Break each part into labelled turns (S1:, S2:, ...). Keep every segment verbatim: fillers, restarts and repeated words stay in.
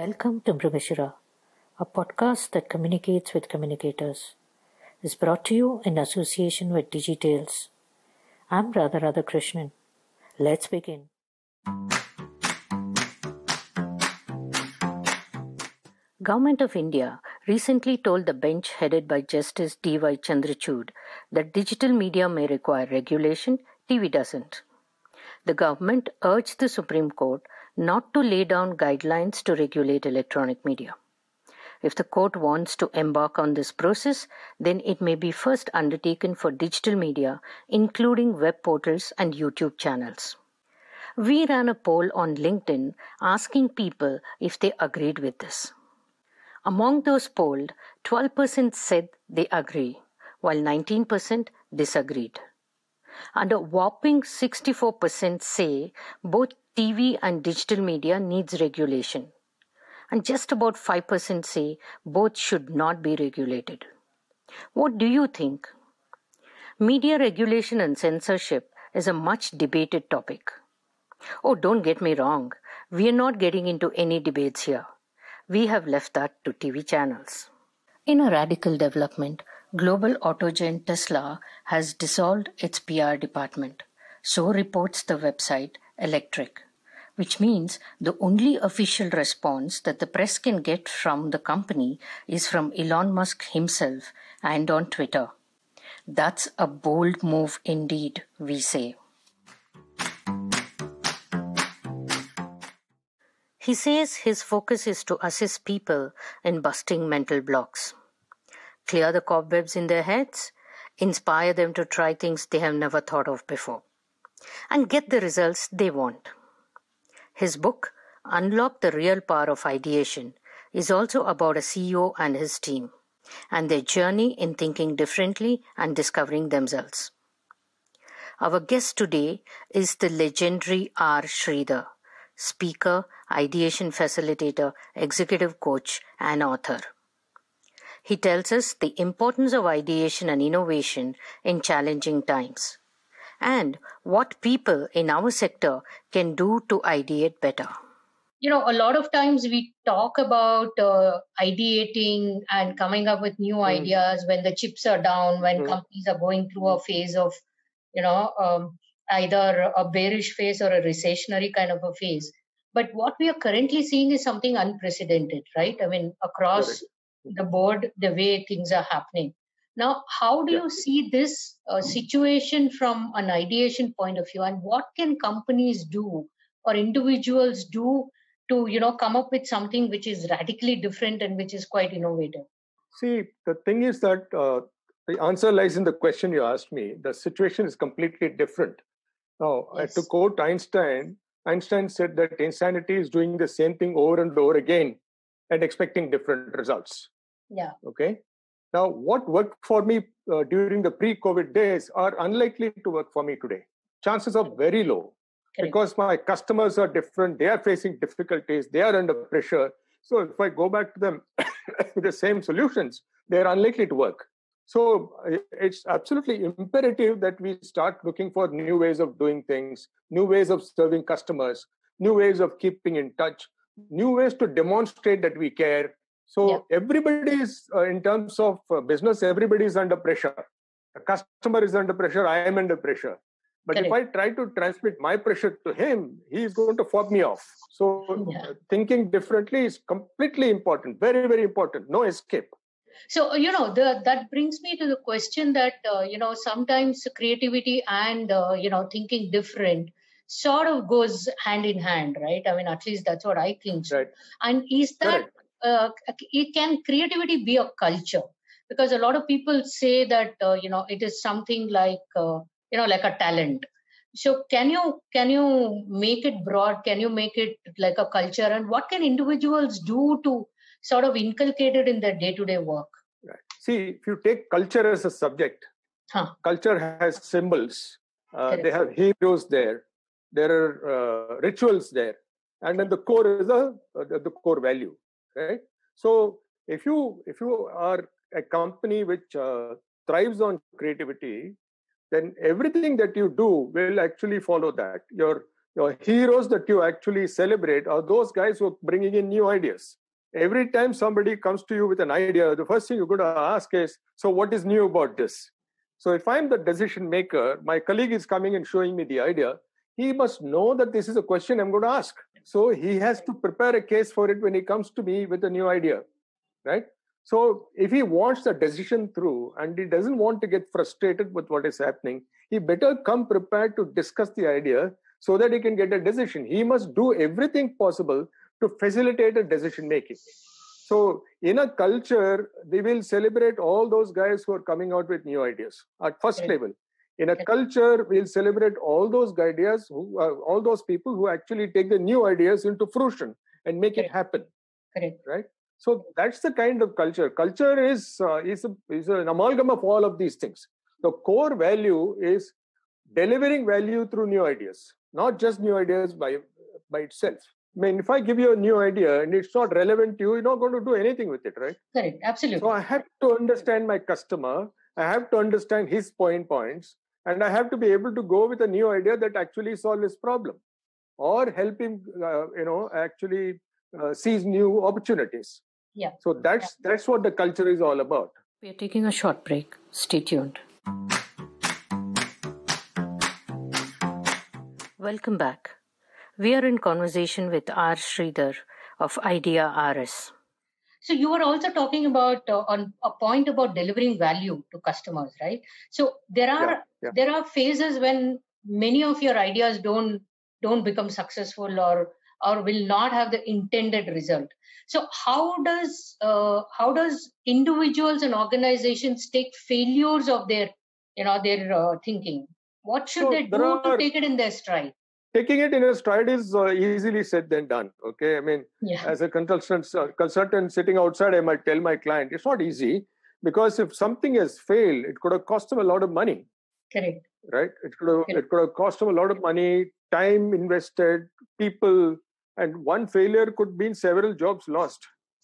S1: Welcome to Mrigashira, a podcast that communicates with communicators. Is brought to you in association with Digitales. I'm Radha Radhakrishnan. Let's begin. Government of India recently told the bench headed by Justice D Y Chandrachud that digital media may require regulation, T V doesn't. The government urged the Supreme Court not to lay down guidelines to regulate electronic media. If the court wants to embark on this process, then it may be first undertaken for digital media, including web portals and YouTube channels. We ran a poll on LinkedIn asking people if they agreed with this. Among those polled, twelve percent said they agree, while nineteen percent disagreed. And a whopping sixty-four percent say both T V and digital media needs regulation. And just about five percent say both should not be regulated. What do you think? Media regulation and censorship is a much debated topic. Oh, don't get me wrong. We are not getting into any debates here. We have left that to T V channels. In a radical development, global auto giant Tesla has dissolved its P R department. So reports the website Electric, which means the only official response that the press can get from the company is from Elon Musk himself and on Twitter. That's a bold move indeed, we say. He says his focus is to assist people in busting mental blocks. Clear the cobwebs in their heads, inspire them to try things they have never thought of before, and get the results they want. His book, Unlock the Real Power of Ideation, is also about a C E O and his team, and their journey in thinking differently and discovering themselves. Our guest today is the legendary R. Sridhar, speaker, ideation facilitator, executive coach, and author. He tells us the importance of ideation and innovation in challenging times, and what people in our sector can do to ideate better. You know, a lot of times we talk about uh, ideating and coming up with new mm. ideas when the chips are down, when mm. companies are going through a phase of, you know, um, either a bearish phase or a recessionary kind of a phase. But what we are currently seeing is something unprecedented, right? I mean, across Correct. the board, the way things are happening. Now, how do yeah. you see this uh, situation from an ideation point of view, and what can companies do or individuals do to, you know, come up with something which is radically different and which is quite innovative?
S2: See, the thing is that uh, the answer lies in the question you asked me. The situation is completely different. Now, yes. to quote Einstein, Einstein said that insanity is doing the same thing over and over again and expecting different results.
S1: Yeah.
S2: Okay. Now, what worked for me uh, during the pre-COVID days are unlikely to work for me today. Chances are very low Correct. Because my customers are different. They are facing difficulties. They are under pressure. So if I go back to them with the same solutions, they are unlikely to work. So it's absolutely imperative that we start looking for new ways of doing things, new ways of serving customers, new ways of keeping in touch, new ways to demonstrate that we care. So yeah. everybody is, uh, in terms of uh, business, everybody is under pressure. The customer is under pressure. I am under pressure. But Correct. If I try to transmit my pressure to him, he is going to fob me off. So yeah. uh, thinking differently is completely important, very, very important. No escape.
S1: So, you know, the, that brings me to the question that, uh, you know, sometimes creativity and, uh, you know, thinking different sort of goes hand in hand, right? I mean, at least that's what I think. So.
S2: Right.
S1: And is that, uh, it can creativity be a culture? Because a lot of people say that, uh, you know, it is something like, uh, you know, like a talent. So can you can you make it broad? Can you make it like a culture? And what can individuals do to sort of inculcate it in their day-to-day work?
S2: Right. See, if you take culture as a subject,
S1: huh.
S2: culture has symbols. Uh, they have heroes there. There are uh, rituals there. And then the core is the, uh, the core value, right? So if you if you are a company which uh, thrives on creativity, then everything that you do will actually follow that. Your Your heroes that you actually celebrate are those guys who are bringing in new ideas. Every time somebody comes to you with an idea, the first thing you're going to ask is, so what is new about this? So if I'm the decision maker, my colleague is coming and showing me the idea, he must know that this is a question I'm going to ask. So he has to prepare a case for it when he comes to me with a new idea, right? So if he wants the decision through and he doesn't want to get frustrated with what is happening, he better come prepared to discuss the idea so that he can get a decision. He must do everything possible to facilitate a decision making. So in a culture, they will celebrate all those guys who are coming out with new ideas at first
S1: Correct.
S2: level. In a culture, we'll celebrate all those ideas, who, uh, all those people who actually take the new ideas into fruition and make
S1: Correct.
S2: it happen.
S1: Correct.
S2: Right? So that's the kind of culture. Culture is, uh, is, a, is an amalgam of all of these things. The core value is delivering value through new ideas, not just new ideas by, by itself. I mean, if I give you a new idea and it's not relevant to you, you're not going to do anything with it, right?
S1: Correct. Absolutely.
S2: So I have to understand my customer. I have to understand his point points. And I have to be able to go with a new idea that actually solves his problem or help him, uh, you know, actually uh, seize new opportunities.
S1: Yeah.
S2: So that's yeah. that's what the culture is all about.
S1: We are taking a short break. Stay tuned. Welcome back. We are in conversation with R. Sridhar of Idea R S. So you were also talking about uh, on a point about delivering value to customers, right? So there are yeah, yeah. there are phases when many of your ideas don't don't become successful or or will not have the intended result. So how does uh, how does individuals and organizations take failures of their you know their uh, thinking? What should so they do are... to take it in their stride?
S2: Taking it in a stride is uh, easily said than done. Okay, I mean, yeah. as a consultant, uh, consultant sitting outside, I might tell my client it's not easy because if something has failed, it could have cost him a lot of money.
S1: Correct.
S2: Right? It could have Correct. it could have cost him a lot of money, time invested, people, and one failure could mean several jobs lost,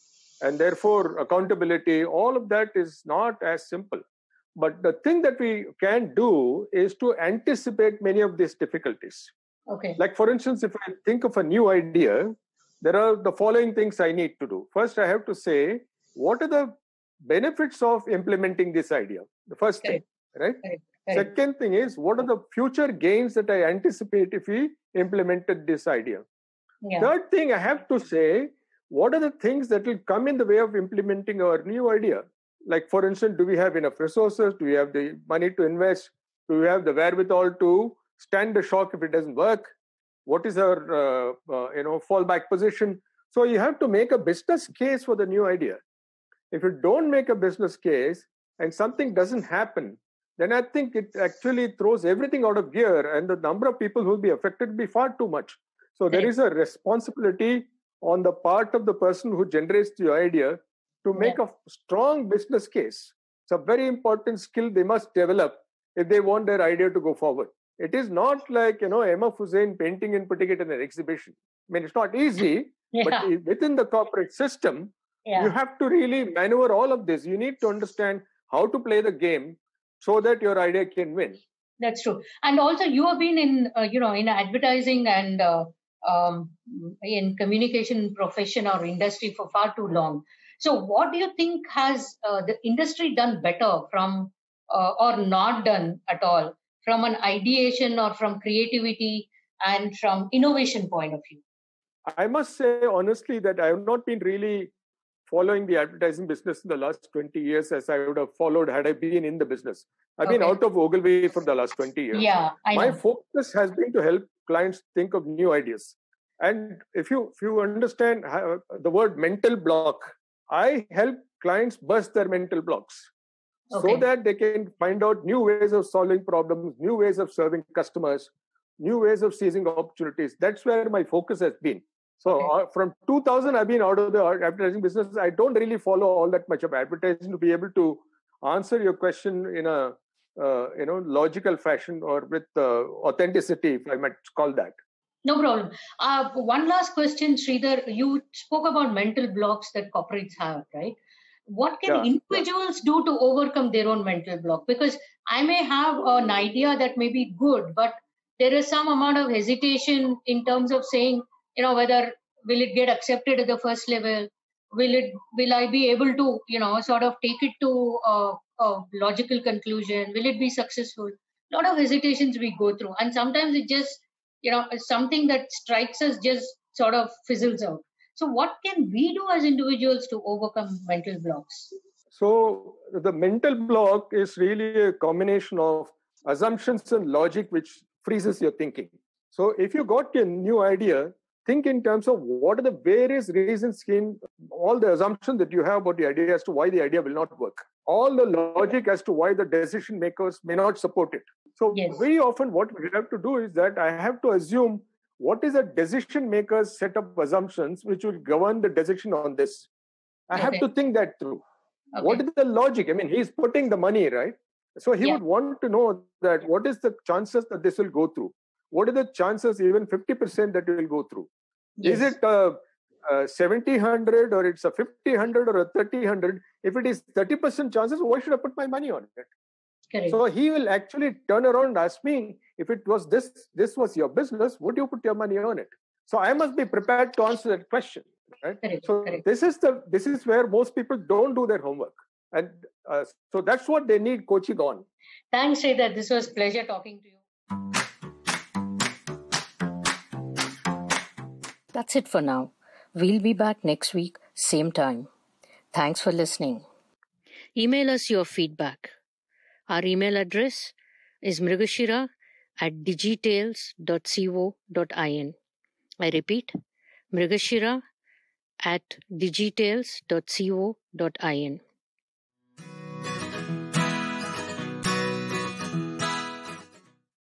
S2: and therefore accountability. All of that is not as simple. But the thing that we can do is to anticipate many of these difficulties.
S1: Okay.
S2: Like, for instance, if I think of a new idea, there are the following things I need to do. First, I have to say, what are the benefits of implementing this idea? The first
S1: Correct.
S2: thing, right?
S1: Correct. Correct.
S2: Second thing is, what are the future gains that I anticipate if we implemented this idea?
S1: Yeah.
S2: Third thing, I have to say, what are the things that will come in the way of implementing our new idea? Like, for instance, do we have enough resources? Do we have the money to invest? Do we have the wherewithal to stand the shock if it doesn't work? What is our uh, uh, you know fallback position? So you have to make a business case for the new idea. If you don't make a business case and something doesn't happen, then I think it actually throws everything out of gear, and the number of people who will be affected will be far too much. So there is a responsibility on the part of the person who generates the idea to make yeah. a strong business case. It's a very important skill they must develop if they want their idea to go forward. It is not like, you know, M F Hussain painting and putting it in an exhibition. I mean, it's not easy, yeah. but within the corporate system, yeah. you have to really maneuver all of this. You need to understand how to play the game so that your idea can win.
S1: That's true. And also, you have been in, uh, you know, in advertising and uh, um, in communication profession or industry for far too long. So what do you think has uh, the industry done better from uh, or not done at all from an ideation or from creativity and from innovation point of view?
S2: I must say honestly that I have not been really following the advertising business in the last twenty years as I would have followed had I been in the business. I've okay. been out of Ogilvy for the last twenty years.
S1: Yeah, I know.
S2: My focus has been to help clients think of new ideas. And if you if you understand how, the word mental block, I help clients bust their mental blocks. Okay. So that they can find out new ways of solving problems, new ways of serving customers, new ways of seizing opportunities. That's where my focus has been. So okay. uh, from two thousand, I've been out of the advertising business. I don't really follow all that much of advertising to be able to answer your question in a uh, you know logical fashion or with uh, authenticity, if I might call that.
S1: No problem. Uh, one last question, Sridhar. You spoke about mental blocks that corporates have, right? What can yeah, individuals yeah. do to overcome their own mental block? Because I may have an idea that may be good, but
S3: there is some amount of hesitation in terms of saying, you know, whether will it get accepted at the first level? Will it? Will I be able to, you know, sort of take it to a, a logical conclusion? Will it be successful? A lot of hesitations we go through, and sometimes it just, you know, something that strikes us just sort of fizzles out. So, what can we do as individuals to overcome mental blocks?
S2: So, the mental block is really a combination of assumptions and logic, which freezes your thinking. So, if you got a new idea, think in terms of what are the various reasons in all the assumptions that you have about the idea as to why the idea will not work. All the logic as to why the decision makers may not support it. So yes. very often what we have to do is that I have to assume what is a decision maker's set of assumptions which will govern the decision on this. I okay. have to think that through. Okay. What is the logic? I mean, he's putting the money, right? So he yeah. would want to know that what is the chances that this will go through? What are the chances, even fifty percent that it will go through? Yes. Is it a, a seventy hundred or it's a fifty hundred or a thirty hundred? If it is thirty percent chances, why should I put my money on it?
S3: Correct.
S2: So he will actually turn around and ask me, if it was this, this was your business, would you put your money on it? So I must be prepared to answer that question. Right?
S3: Correct.
S2: So
S3: Correct.
S2: this is the this is where most people don't do their homework. And uh, so that's what they need coaching on.
S3: Thanks, Sridhar. This was a pleasure talking to you.
S1: That's it for now. We'll be back next week, same time. Thanks for listening. Email us your feedback. Our email address is mrigashira at digitales dot co dot in. I repeat, mrigashira at digitales dot co dot in.